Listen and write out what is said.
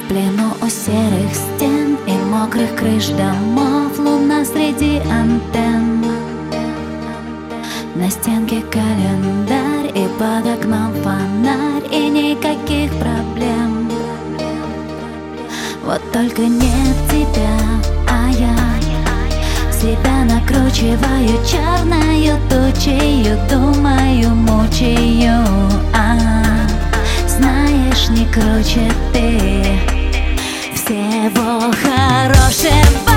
В плену у серых стен и мокрых крыш домов, луна среди антенн. На стенке календарь и под окном фонарь, и никаких проблем. Вот только нет тебя, а я себя накручиваю черною тучею, думаю, мучаю. Знаешь, не круче ты. Всего хорошего.